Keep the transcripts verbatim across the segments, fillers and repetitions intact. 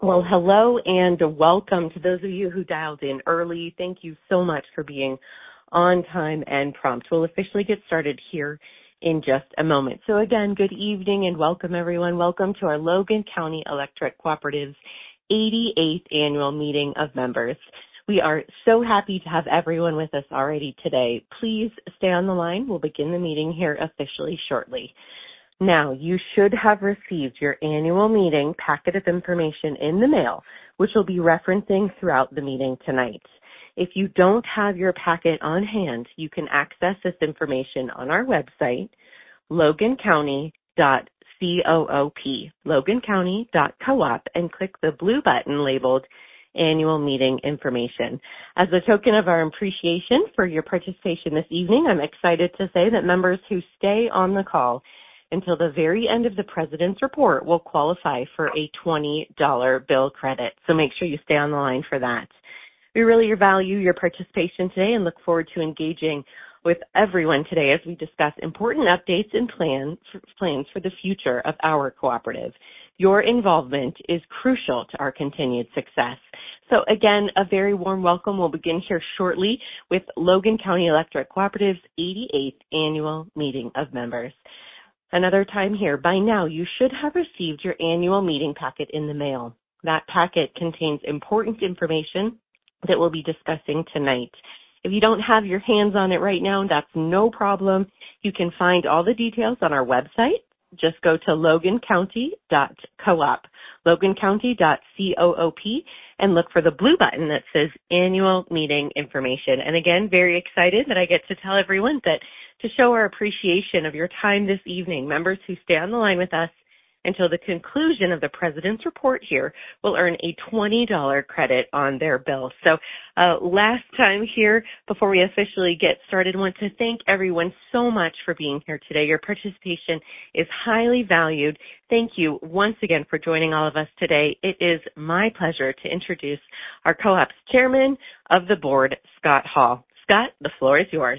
Well, hello and welcome to those of you who dialed in early. Thank you so much for being on time and prompt. We'll officially get started here in just a moment. So again, good evening and welcome everyone. Welcome to our Logan County Electric Cooperative's eighty-eighth annual meeting of members. We are so happy to have everyone with us already today. Please stay on the line. We'll begin the meeting here officially shortly. Now, you should have received your annual meeting packet of information in the mail, which we'll be referencing throughout the meeting tonight. If you don't have your packet on hand, you can access this information on our website, logan county dot coop, logan county dot coop, and click the blue button labeled Annual Meeting Information. As a token of our appreciation for your participation this evening, I'm excited to say that members who stay on the call until the very end of the President's report will qualify for a twenty dollars bill credit. So make sure you stay on the line for that. We really value your participation today and look forward to engaging with everyone today as we discuss important updates and plan, plans for the future of our cooperative. Your involvement is crucial to our continued success. So again, a very warm welcome. We'll begin here shortly with Logan County Electric Cooperative's eighty-eighth annual meeting of members. Another time here, by now you should have received your annual meeting packet in the mail. That packet contains important information that we'll be discussing tonight. If you don't have your hands on it right now, that's no problem. You can find all the details on our website. Just go to logan county dot coop, logan county dot coop, and look for the blue button that says Annual Meeting Information. And again, very excited that I get to tell everyone that to show our appreciation of your time this evening, members who stay on the line with us until the conclusion of the President's report here will earn a twenty dollars credit on their bill. So uh, last time here, before we officially get started, I want to thank everyone so much for being here today. Your participation is highly valued. Thank you once again for joining all of us today. It is my pleasure to introduce our co-op's chairman of the board, Scott Hall. Scott, the floor is yours.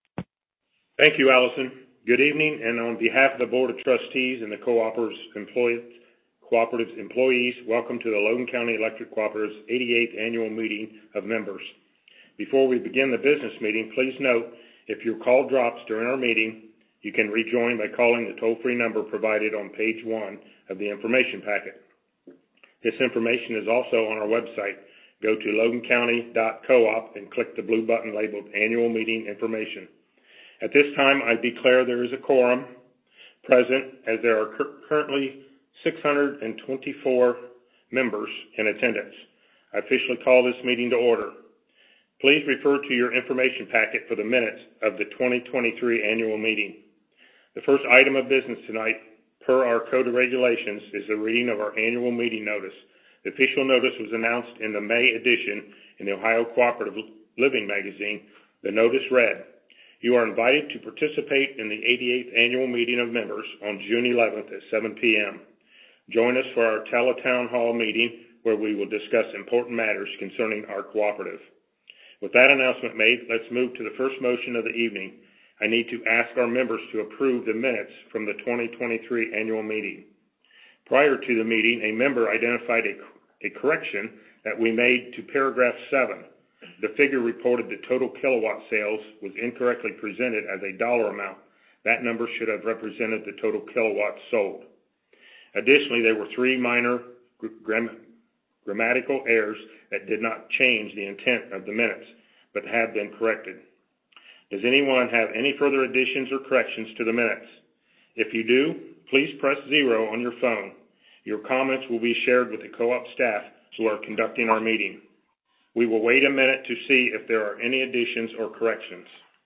Thank you, Allison. Good evening, and on behalf of the Board of Trustees and the Cooperative's employees, Cooperative's employees, welcome to the Logan County Electric Cooperative's eighty-eighth Annual Meeting of Members. Before we begin the business meeting, please note if your call drops during our meeting, you can rejoin by calling the toll-free number provided on page one of the information packet. This information is also on our website. Go to logan county dot coop and click the blue button labeled Annual Meeting Information. At this time, I declare there is a quorum present, as there are cur- currently six hundred twenty-four members in attendance. I officially call this meeting to order. Please refer to your information packet for the minutes of the twenty twenty-three annual meeting. The first item of business tonight, per our Code of Regulations, is the reading of our annual meeting notice. The official notice was announced in the May edition in the Ohio Cooperative Living magazine. The notice read, "You are invited to participate in the eighty-eighth Annual Meeting of Members on June eleventh at seven p.m. Join us for our Teletown Hall meeting, where we will discuss important matters concerning our cooperative." With that announcement made, let's move to the first motion of the evening. I need to ask our members to approve the minutes from the twenty twenty-three annual meeting. Prior to the meeting, a member identified a, a correction that we made to paragraph seven. The figure reported that total kilowatt sales was incorrectly presented as a dollar amount. That number should have represented the total kilowatts sold. Additionally, there were three minor gram- grammatical errors that did not change the intent of the minutes, but have been corrected. Does anyone have any further additions or corrections to the minutes? If you do, please press zero on your phone. Your comments will be shared with the co-op staff who are conducting our meeting. We will wait a minute to see if there are any additions or corrections.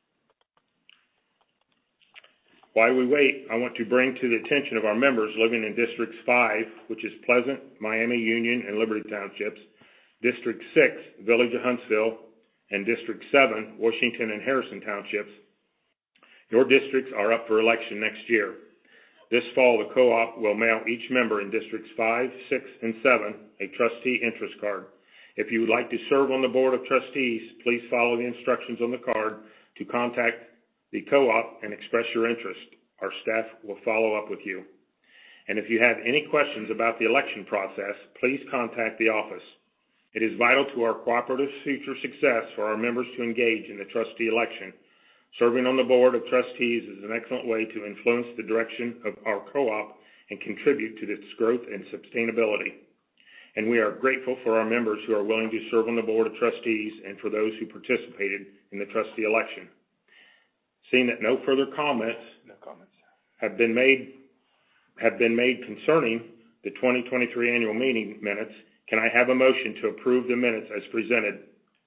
While we wait, I want to bring to the attention of our members living in District five, which is Pleasant, Miami, Union, and Liberty Townships, District six, Village of Huntsville, and District seven, Washington and Harrison Townships. Your districts are up for election next year. This fall, the co-op will mail each member in Districts five, six, and seven a trustee interest card. If you would like to serve on the Board of Trustees, please follow the instructions on the card to contact the co-op and express your interest. Our staff will follow up with you. And if you have any questions about the election process, please contact the office. It is vital to our cooperative's future success for our members to engage in the trustee election. Serving on the board of trustees is an excellent way to influence the direction of our co-op and contribute to its growth and sustainability. And we are grateful for our members who are willing to serve on the board of trustees and for those who participated in the trustee election. Seeing that no further comments, no comments have been made have been made concerning the twenty twenty-three annual meeting minutes, can I have a motion to approve the minutes as presented?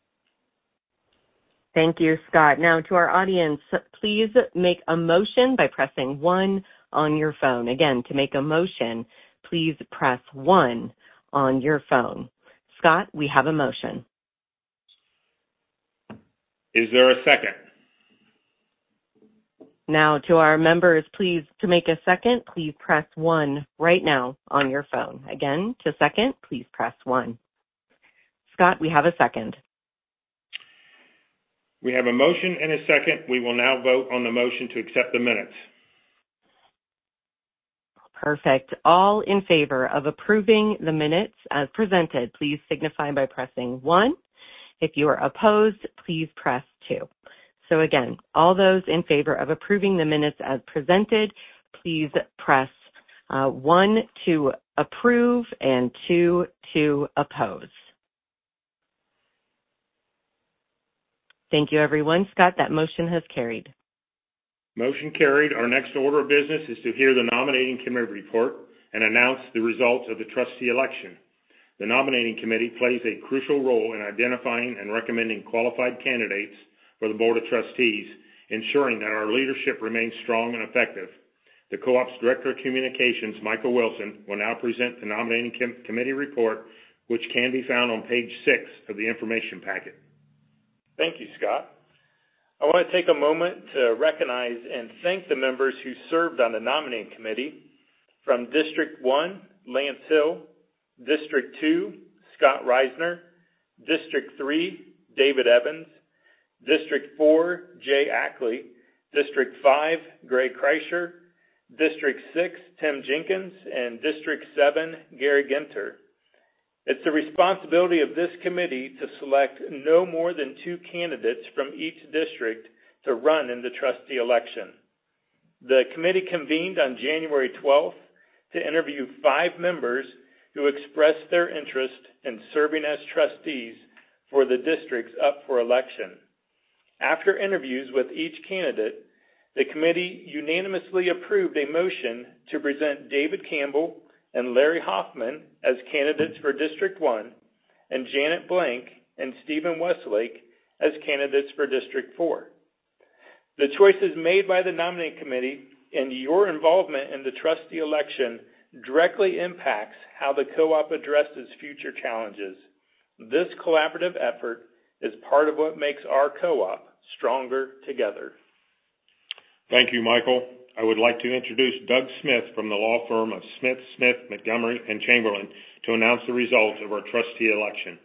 Thank you, Scott. Now to our audience, please make a motion by pressing one on your phone. Again, to make a motion, please press one on your phone. Scott, we have a motion. Is there a second? Now to our members, please, to make a second, please press one right now on your phone. Again, to second, please press one. Scott, we have a second. We have a motion and a second. We will now vote on the motion to accept the minutes. Perfect. All in favor of approving the minutes as presented, please signify by pressing one. If you are opposed, please press two. So again, all those in favor of approving the minutes as presented, please press uh, one to approve and two to oppose. Thank you, everyone. Scott, that motion has carried. Motion carried. Our next order of business is to hear the nominating committee report and announce the results of the trustee election. The nominating committee plays a crucial role in identifying and recommending qualified candidates for the Board of Trustees, ensuring that our leadership remains strong and effective. The Co-op's Director of Communications, Michael Wilson, will now present the nominating com- committee report, which can be found on page six of the information packet. Thank you, Scott. I want to take a moment to recognize and thank the members who served on the nominating committee. From District one, Lance Hill, District two, Scott Reisner, District three, David Evans, District four, Jay Ackley, District five, Greg Kreischer, District six, Tim Jenkins, and District seven, Gary Ginter. It's the responsibility of this committee to select no more than two candidates from each district to run in the trustee election. The committee convened on January twelfth to interview five members who expressed their interest in serving as trustees for the districts up for election. After interviews with each candidate, the committee unanimously approved a motion to present David Campbell and Larry Hoffman as candidates for District one, and Janet Blank and Stephen Westlake as candidates for District four. The choices made by the nominating committee and your involvement in the trustee election directly impacts how the co-op addresses future challenges. This collaborative effort is part of what makes our co-op stronger together. Thank you, Michael. I would like to introduce Doug Smith from the law firm of Smith, Smith, Montgomery, and Chamberlain to announce the results of our trustee election.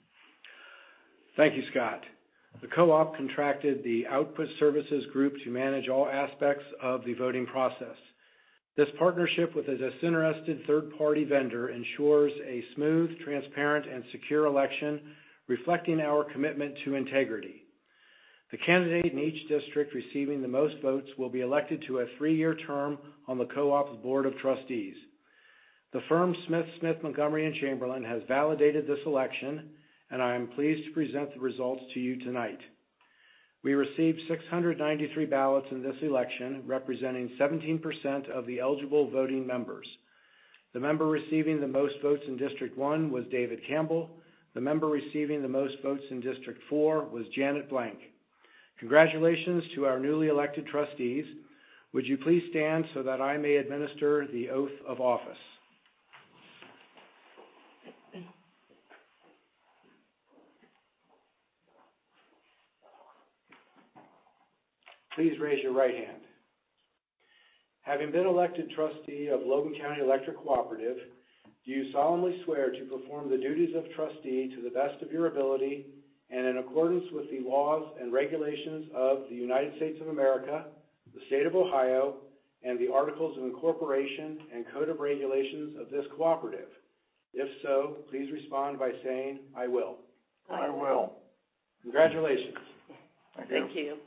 Thank you, Scott. The co-op contracted the Output Services Group to manage all aspects of the voting process. This partnership with a disinterested third-party vendor ensures a smooth, transparent, and secure election reflecting our commitment to integrity. The candidate in each district receiving the most votes will be elected to a three-year term on the co-op's Board of Trustees. The firm Smith, Smith, Montgomery, and Chamberlain has validated this election, and I am pleased to present the results to you tonight. We received six hundred ninety-three ballots in this election, representing seventeen percent of the eligible voting members. The member receiving the most votes in District one was David Campbell. The member receiving the most votes in District four was Janet Blank. Congratulations to our newly elected trustees. Would you please stand so that I may administer the oath of office? Please raise your right hand. Having been elected trustee of Logan County Electric Cooperative, do you solemnly swear to perform the duties of trustee to the best of your ability and in accordance with the laws and regulations of the United States of America, the state of Ohio, and the Articles of Incorporation and Code of Regulations of this cooperative? If so, please respond by saying, I will. I will. Congratulations. Thank you. Thank you.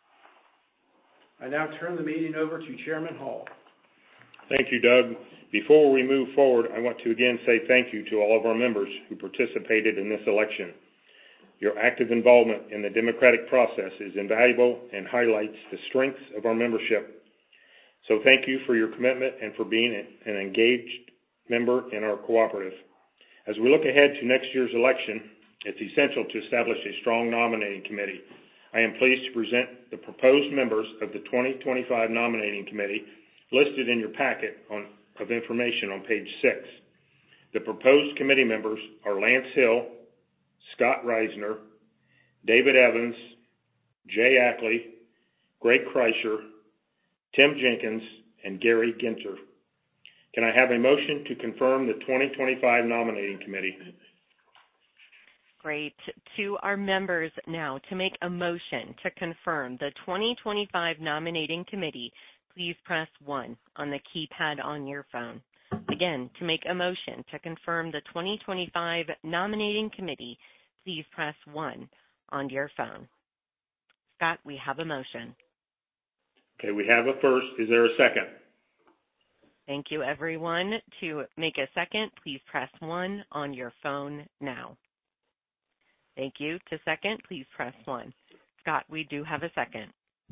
I now turn the meeting over to Chairman Hall. Thank you, Doug. Before we move forward, I want to again say thank you to all of our members who participated in this election. Your active involvement in the democratic process is invaluable and highlights the strengths of our membership. So thank you for your commitment and for being an engaged member in our cooperative. As we look ahead to next year's election, it's essential to establish a strong nominating committee. I am pleased to present the proposed members of the twenty twenty-five nominating committee listed in your packet on, of information on page six. The proposed committee members are Lance Hill, Scott Reisner, David Evans, Jay Ackley, Greg Kreischer, Tim Jenkins, and Gary Ginter. Can I have a motion to confirm the twenty twenty-five nominating committee? Great. To our members now, to make a motion to confirm the twenty twenty-five nominating committee, please press one on the keypad on your phone. Again, to make a motion to confirm the twenty twenty-five nominating committee, please press one on your phone. Scott, we have a motion. Okay, we have a first. Is there a second? Thank you, everyone. To make a second, please press one on your phone now. Thank you. To second, please press one. Scott, we do have a second.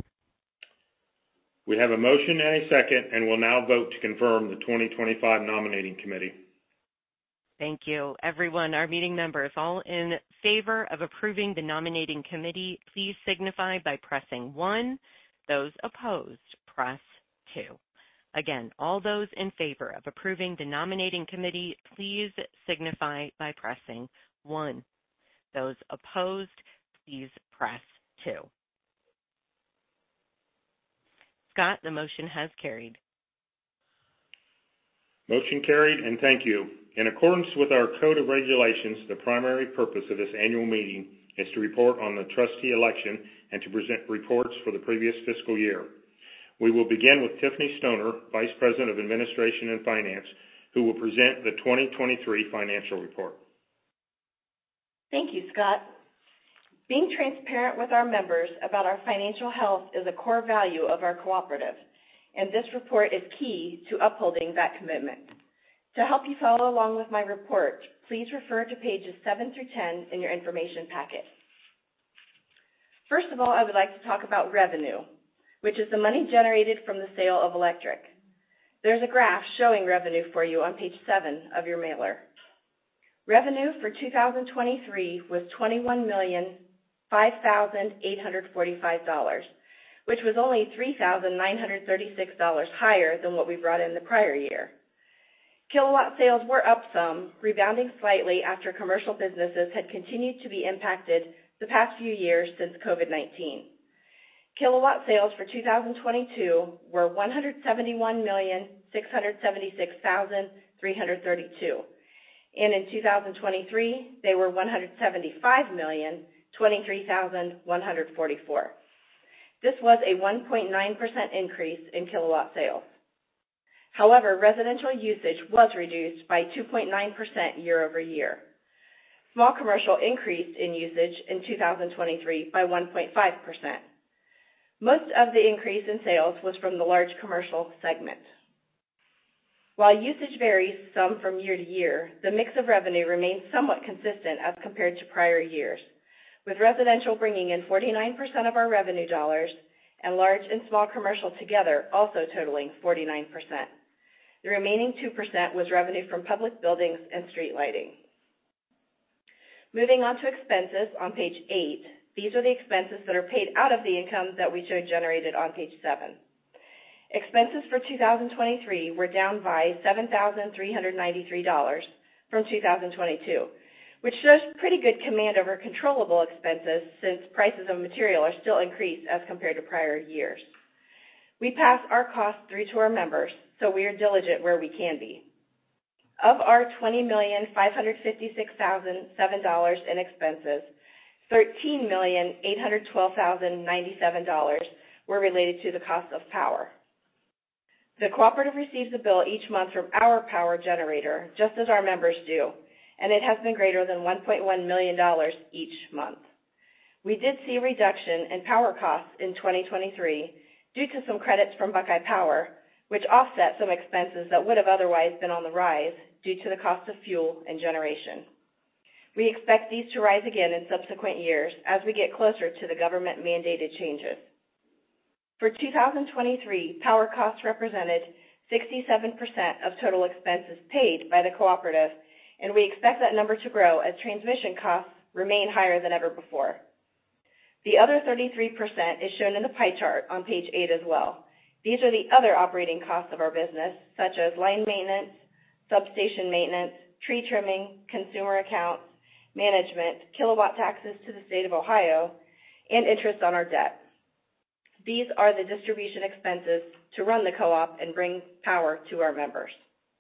We have a motion and a second, and will now vote to confirm the twenty twenty-five nominating committee. Thank you. Everyone, our meeting members, all in favor of approving the nominating committee, please signify by pressing one. Those opposed, press two. Again, all those in favor of approving the nominating committee, please signify by pressing one. Those opposed, please press two. Scott, the motion has carried. Motion carried, and thank you. In accordance with our Code of Regulations, the primary purpose of this annual meeting is to report on the trustee election and to present reports for the previous fiscal year. We will begin with Tiffany Stoner, Vice President of Administration and Finance, who will present the twenty twenty-three financial report. Thank you, Scott. Being transparent with our members about our financial health is a core value of our cooperative, and this report is key to upholding that commitment. To help you follow along with my report, please refer to pages seven through ten in your information packet. First of all, I would like to talk about revenue, which is the money generated from the sale of electric. There's a graph showing revenue for you on page seven of your mailer. Revenue for two thousand twenty-three was twenty-one million five thousand eight hundred forty-five dollars, which was only three thousand nine hundred thirty-six dollars higher than what we brought in the prior year. Kilowatt sales were up some, rebounding slightly after commercial businesses had continued to be impacted the past few years since COVID nineteen. Kilowatt sales for two thousand twenty-two were one hundred seventy-one million six hundred seventy-six thousand three hundred thirty-two, and in two thousand twenty-three they were one hundred seventy-five million twenty-three thousand one hundred forty-four. This was a one point nine percent increase in kilowatt sales. However, residential usage was reduced by two point nine percent year over year. Small commercial increased in usage in two thousand twenty-three by one point five percent. Most of the increase in sales was from the large commercial segment. While usage varies some from year to year, the mix of revenue remains somewhat consistent as compared to prior years, with residential bringing in forty-nine percent of our revenue dollars and large and small commercial together also totaling forty-nine percent. The remaining two percent was revenue from public buildings and street lighting. Moving on to expenses on page eight, these are the expenses that are paid out of the income that we showed generated on page seven. Expenses for two thousand twenty-three were down by seven thousand three hundred ninety-three dollars from two thousand twenty-two, which shows pretty good command over controllable expenses since prices of material are still increased as compared to prior years. We pass our costs through to our members, so we are diligent where we can be. Of our twenty million five hundred fifty-six thousand seven dollars in expenses, thirteen million eight hundred twelve thousand ninety-seven dollars were related to the cost of power. The cooperative receives a bill each month from our power generator, just as our members do, and it has been greater than one point one million dollars each month. We did see a reduction in power costs in twenty twenty-three due to some credits from Buckeye Power, which offset some expenses that would have otherwise been on the rise due to the cost of fuel and generation. We expect these to rise again in subsequent years as we get closer to the government-mandated changes. For two thousand twenty-three, power costs represented sixty-seven percent of total expenses paid by the cooperative, and we expect that number to grow as transmission costs remain higher than ever before. The other thirty-three percent is shown in the pie chart on page eight as well. These are the other operating costs of our business, such as line maintenance, substation maintenance, tree trimming, consumer accounts, management, kilowatt taxes to the state of Ohio, and interest on our debt. These are the distribution expenses to run the co-op and bring power to our members.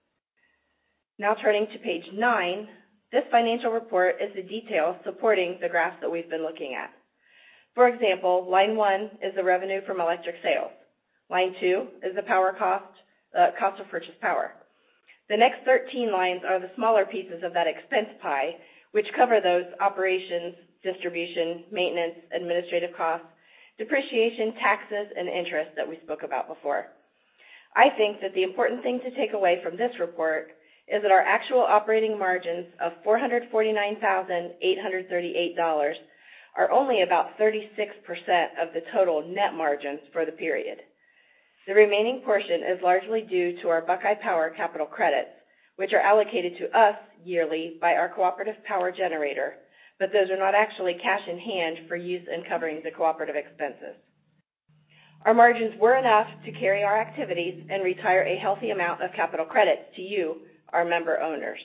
Now turning to page nine, this financial report is the detail supporting the graphs that we've been looking at. For example, line one is the revenue from electric sales. Line two is the power cost, uh, cost of purchased power. The next thirteen lines are the smaller pieces of that expense pie, which cover those operations, distribution, maintenance, administrative costs, depreciation, taxes, and interest that we spoke about before. I think that the important thing to take away from this report is that our actual operating margins of four hundred forty-nine thousand eight hundred thirty-eight dollars are only about thirty-six percent of the total net margins for the period. The remaining portion is largely due to our Buckeye Power capital credits, which are allocated to us yearly by our cooperative power generator, but those are not actually cash in hand for use in covering the cooperative expenses. Our margins were enough to carry our activities and retire a healthy amount of capital credits to you, our member owners.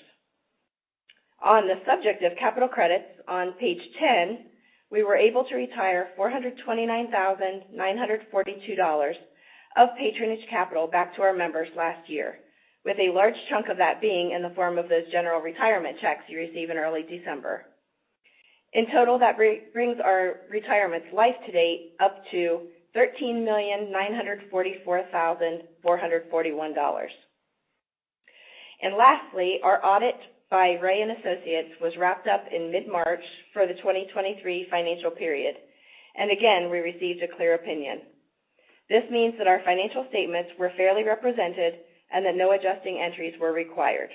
On the subject of capital credits, on page ten, we were able to retire four hundred twenty-nine thousand nine hundred forty-two dollars of patronage capital back to our members last year, with a large chunk of that being in the form of those general retirement checks you receive in early December. In total, that brings our retirements life to date up to thirteen million nine hundred forty-four thousand four hundred forty-one dollars. And lastly, our audit by Ray and Associates was wrapped up in mid-March for the twenty twenty-three financial period, and again, we received a clear opinion. This means that our financial statements were fairly represented and that no adjusting entries were required.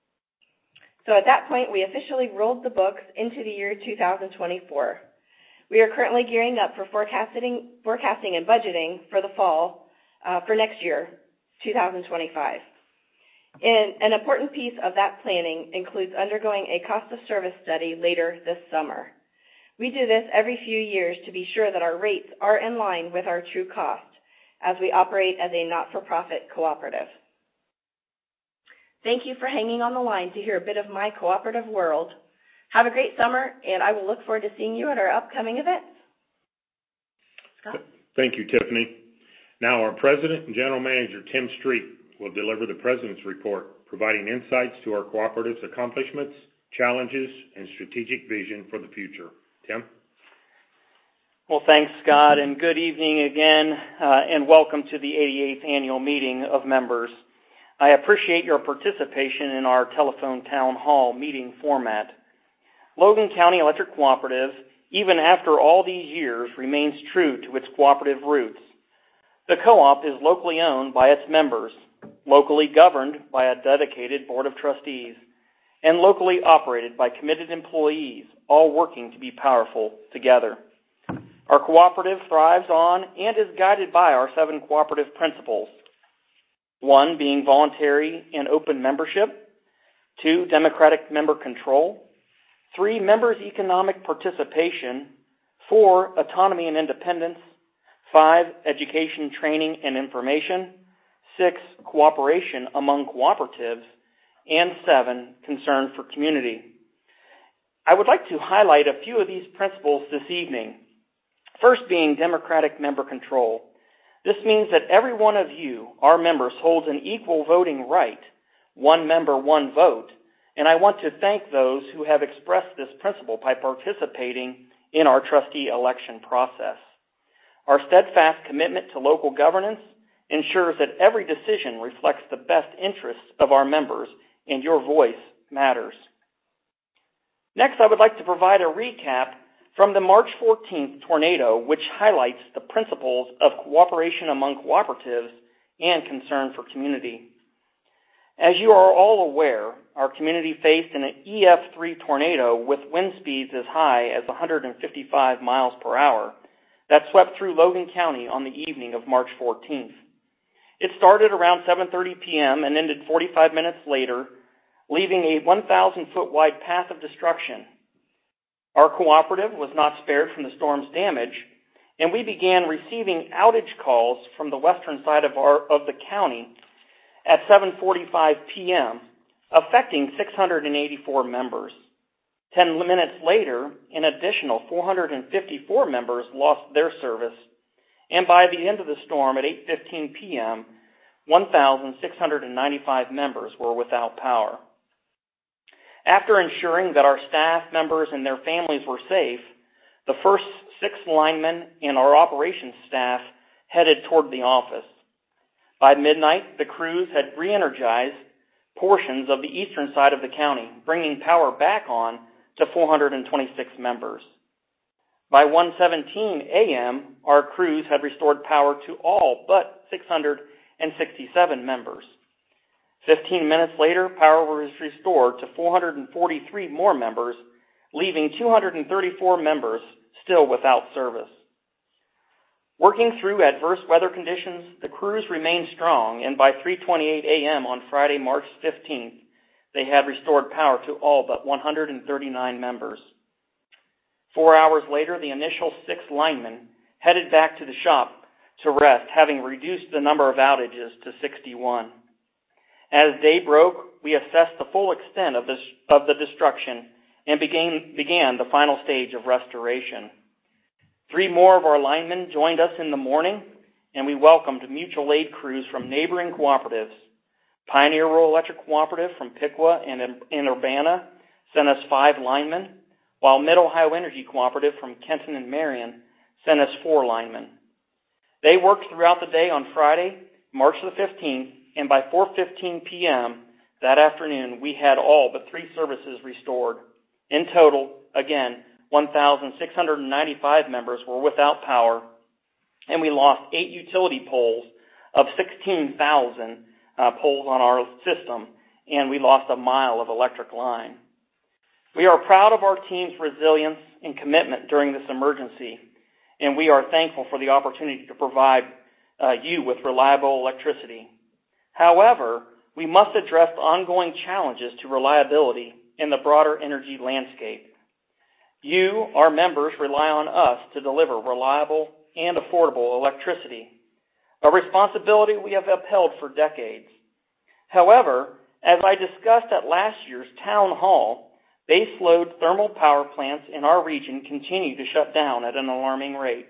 So at that point, we officially rolled the books into the year two thousand twenty-four. We are currently gearing up for forecasting, forecasting and budgeting for the fall uh, for next year, two thousand twenty-five. And an important piece of that planning includes undergoing a cost of service study later this summer. We do this every few years to be sure that our rates are in line with our true cost as we operate as a not-for-profit cooperative. Thank you for hanging on the line to hear a bit of my cooperative world. Have a great summer, and I will look forward to seeing you at our upcoming events. Scott? Thank you, Tiffany. Now, our President and General Manager, Tim Street, will deliver the President's Report, providing insights to our cooperative's accomplishments, challenges, and strategic vision for the future. Tim? Well, thanks, Scott, and good evening again, uh, and welcome to the eighty-eighth Annual Meeting of Members. I appreciate your participation in our telephone town hall meeting format. Logan County Electric Cooperative, even after all these years, remains true to its cooperative roots. The co-op is locally owned by its members, locally governed by a dedicated board of trustees, and locally operated by committed employees, all working to be powerful together. Our cooperative thrives on and is guided by our seven cooperative principles. One being voluntary and open membership. Two, democratic member control. Three, members' economic participation. Four, autonomy and independence. Five, education, training, and information. Six, cooperation among cooperatives. And seven, concern for community. I would like to highlight a few of these principles this evening. First being democratic member control. This means that every one of you, our members, holds an equal voting right, one member, one vote, and I want to thank those who have expressed this principle by participating in our trustee election process. Our steadfast commitment to local governance ensures that every decision reflects the best interests of our members and your voice matters. Next, I would like to provide a recap from the March fourteenth tornado, which highlights the principles of cooperation among cooperatives and concern for community. As you are all aware, our community faced an E F three tornado with wind speeds as high as one hundred fifty-five miles per hour that swept through Logan County on the evening of March fourteenth. It started around seven thirty p.m. and ended forty-five minutes later, leaving a one thousand foot wide path of destruction. Our cooperative was not spared from the storm's damage, and we began receiving outage calls from the western side of, our, of the county at seven forty-five p.m., affecting six hundred eighty-four members. Ten minutes later, an additional four hundred fifty-four members lost their service, and by the end of the storm at eight fifteen p.m., one thousand six hundred ninety-five members were without power. After ensuring that our staff members and their families were safe, the first six linemen and our operations staff headed toward the office. By midnight, the crews had re-energized portions of the eastern side of the county, bringing power back on to four hundred twenty-six members. By one seventeen a.m., our crews had restored power to all but six hundred sixty-seven members. Fifteen minutes later, power was restored to four hundred forty-three more members, leaving two hundred thirty-four members still without service. Working through adverse weather conditions, the crews remained strong, and by three twenty-eight a.m. on Friday, March fifteenth, they had restored power to all but one hundred thirty-nine members. Four hours later, the initial six linemen headed back to the shop to rest, having reduced the number of outages to sixty-one. As day broke, we assessed the full extent of, this, of the destruction and began, began the final stage of restoration. Three more of our linemen joined us in the morning, and we welcomed mutual aid crews from neighboring cooperatives. Pioneer Rural Electric Cooperative from Piqua and, and Urbana sent us five linemen, while Mid-Ohio Energy Cooperative from Kenton and Marion sent us four linemen. They worked throughout the day on Friday, March the fifteenth, and by four fifteen p.m. that afternoon, we had all but three services restored. In total, again, one thousand six hundred ninety-five members were without power, and we lost eight utility poles of sixteen thousand uh, poles on our system, and we lost a mile of electric line. We are proud of our team's resilience and commitment during this emergency, and we are thankful for the opportunity to provide uh, you with reliable electricity. However, we must address the ongoing challenges to reliability in the broader energy landscape. You, our members, rely on us to deliver reliable and affordable electricity, a responsibility we have upheld for decades. However, as I discussed at last year's town hall, baseload thermal power plants in our region continue to shut down at an alarming rate.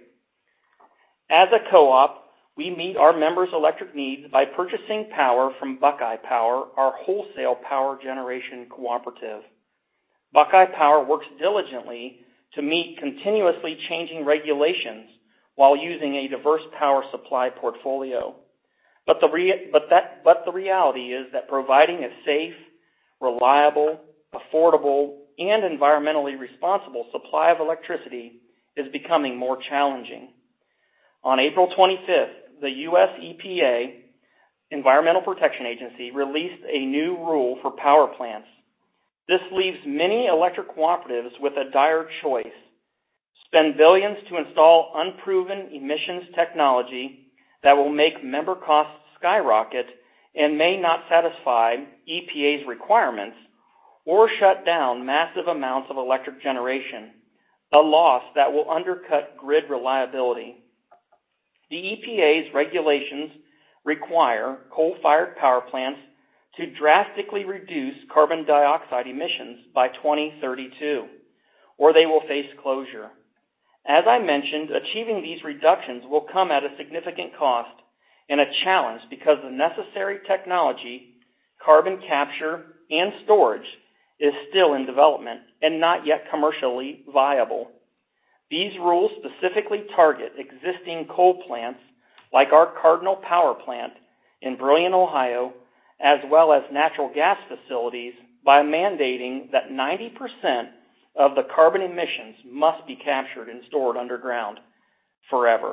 As a co-op, we meet our members' electric needs by purchasing power from Buckeye Power, our wholesale power generation cooperative. Buckeye Power works diligently to meet continuously changing regulations while using a diverse power supply portfolio. But the, re- but, that, but the reality is that providing a safe, reliable, affordable, and environmentally responsible supply of electricity is becoming more challenging. On April twenty-fifth, the U S E P A, Environmental Protection Agency, released a new rule for power plants. This leaves many electric cooperatives with a dire choice: spend billions to install unproven emissions technology that will make member costs skyrocket and may not satisfy E P A's requirements, or shut down massive amounts of electric generation, a loss that will undercut grid reliability. The E P A's regulations require coal-fired power plants to drastically reduce carbon dioxide emissions by twenty thirty-two, or they will face closure. As I mentioned, achieving these reductions will come at a significant cost and a challenge because the necessary technology, carbon capture, and storage is still in development and not yet commercially viable. These rules specifically target existing coal plants like our Cardinal Power Plant in Brillion, Ohio, as well as natural gas facilities, by mandating that ninety percent of the carbon emissions must be captured and stored underground forever.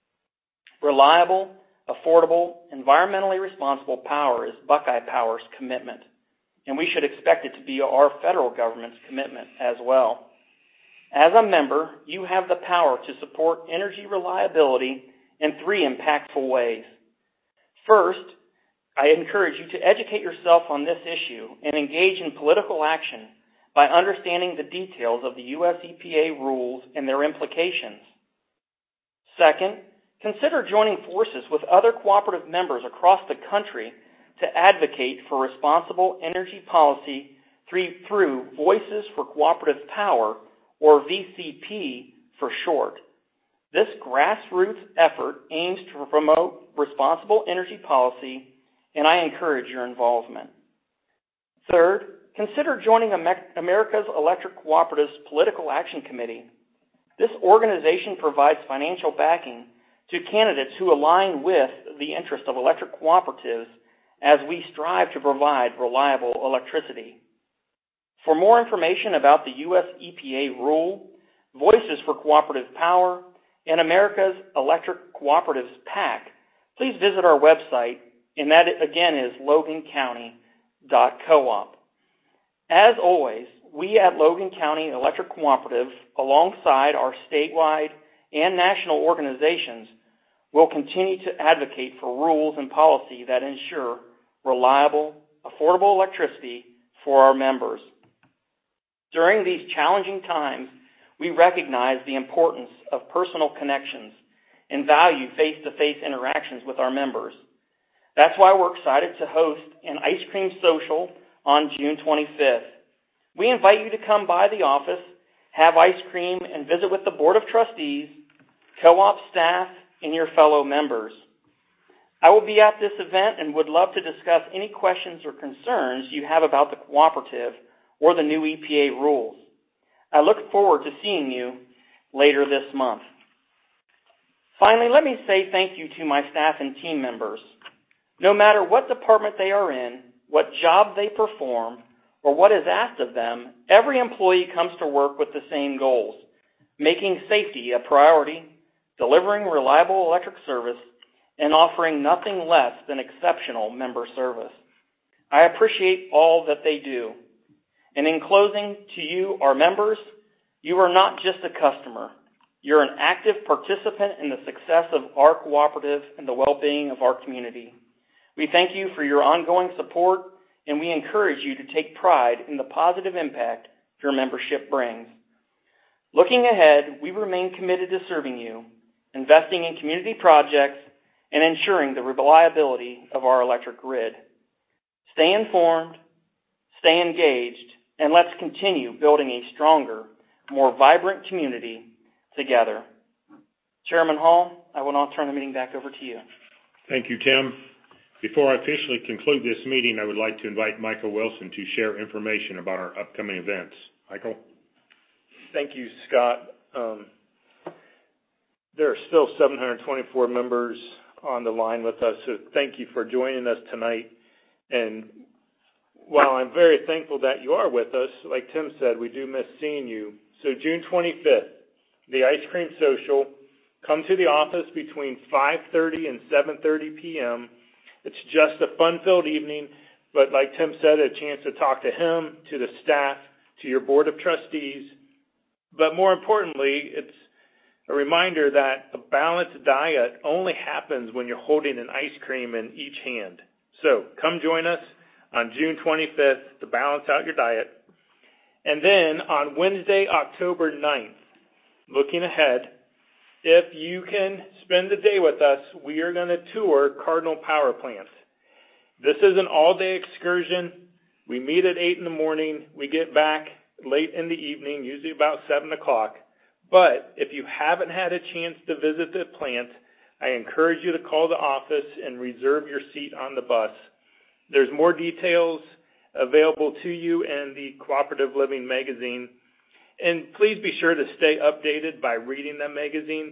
Reliable, affordable, environmentally responsible power is Buckeye Power's commitment, and we should expect it to be our federal government's commitment as well. As a member, you have the power to support energy reliability in three impactful ways. First, I encourage you to educate yourself on this issue and engage in political action by understanding the details of the U S E P A rules and their implications. Second, consider joining forces with other cooperative members across the country to advocate for responsible energy policy through Voices for Cooperative Power, or V C P for short. This grassroots effort aims to promote responsible energy policy, and I encourage your involvement. Third, consider joining America's Electric Cooperatives Political Action Committee. This organization provides financial backing to candidates who align with the interest of electric cooperatives as we strive to provide reliable electricity. For more information about the U S E P A rule, Voices for Cooperative Power, and America's Electric Cooperatives PAC, please visit our website, and that again is logan county dot coop. As always, we at Logan County Electric Cooperative, alongside our statewide and national organizations, will continue to advocate for rules and policy that ensure reliable, affordable electricity for our members. During these challenging times, we recognize the importance of personal connections and value face-to-face interactions with our members. That's why we're excited to host an ice cream social on June twenty-fifth. We invite you to come by the office, have ice cream, and visit with the Board of Trustees, co-op staff, and your fellow members. I will be at this event and would love to discuss any questions or concerns you have about the cooperative or the new E P A rules. I look forward to seeing you later this month. Finally, let me say thank you to my staff and team members. No matter what department they are in, what job they perform, or what is asked of them, every employee comes to work with the same goals: making safety a priority, delivering reliable electric service, and offering nothing less than exceptional member service. I appreciate all that they do. And in closing, to you, our members, you are not just a customer. You're an active participant in the success of our cooperative and the well-being of our community. We thank you for your ongoing support, and we encourage you to take pride in the positive impact your membership brings. Looking ahead, we remain committed to serving you, investing in community projects, and ensuring the reliability of our electric grid. Stay informed, stay engaged, and let's continue building a stronger, more vibrant community together. Chairman Hall, I will now turn the meeting back over to you. Thank you, Tim. Before I officially conclude this meeting, I would like to invite Michael Wilson to share information about our upcoming events. Michael? Thank you, Scott. Um, there are still seven hundred twenty-four members on the line with us, so thank you for joining us tonight. And while I'm very thankful that you are with us, like Tim said, we do miss seeing you. So June twenty-fifth, the Ice Cream Social. Come to the office between five thirty and seven thirty p.m. It's just a fun-filled evening, but like Tim said, a chance to talk to him, to the staff, to your Board of Trustees. But more importantly, it's a reminder that a balanced diet only happens when you're holding an ice cream in each hand. So come join us on June twenty-fifth to balance out your diet. And then on Wednesday, October ninth, looking ahead, if you can spend the day with us, we are going to tour Cardinal Power Plant. This is an all-day excursion. We meet at eight in the morning. We get back late in the evening, usually about seven o'clock. But if you haven't had a chance to visit the plant, I encourage you to call the office and reserve your seat on the bus. There's more details available to you in the Cooperative Living magazine. And please be sure to stay updated by reading that magazine.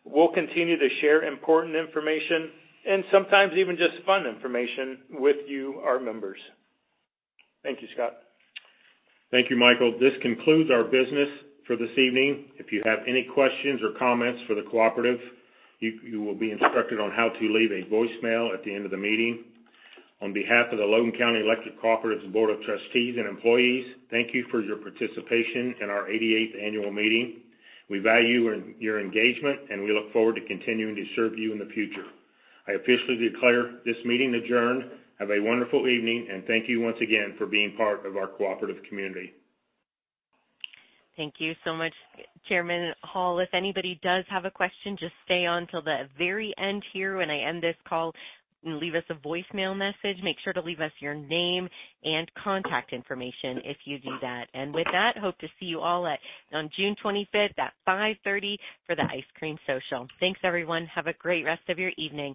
We'll continue to share important information and sometimes even just fun information with you, our members. Thank you, Scott. Thank you, Michael. This concludes our business for this evening. If you have any questions or comments for the cooperative, you, you will be instructed on how to leave a voicemail at the end of the meeting. On behalf of the Logan County Electric Cooperatives Board of Trustees and employees, thank you for your participation in our eighty-eighth annual meeting. We value your engagement, and we look forward to continuing to serve you in the future. I officially declare this meeting adjourned. Have a wonderful evening, and thank you once again for being part of our cooperative community. Thank you so much, Chairman Hall. If anybody does have a question, just stay on till the very end here when I end this call and leave us a voicemail message. Make sure to leave us your name and contact information if you do that. And with that, hope to see you all at on June twenty-fifth at five thirty for the ice cream social. Thanks, everyone. Have a great rest of your evening.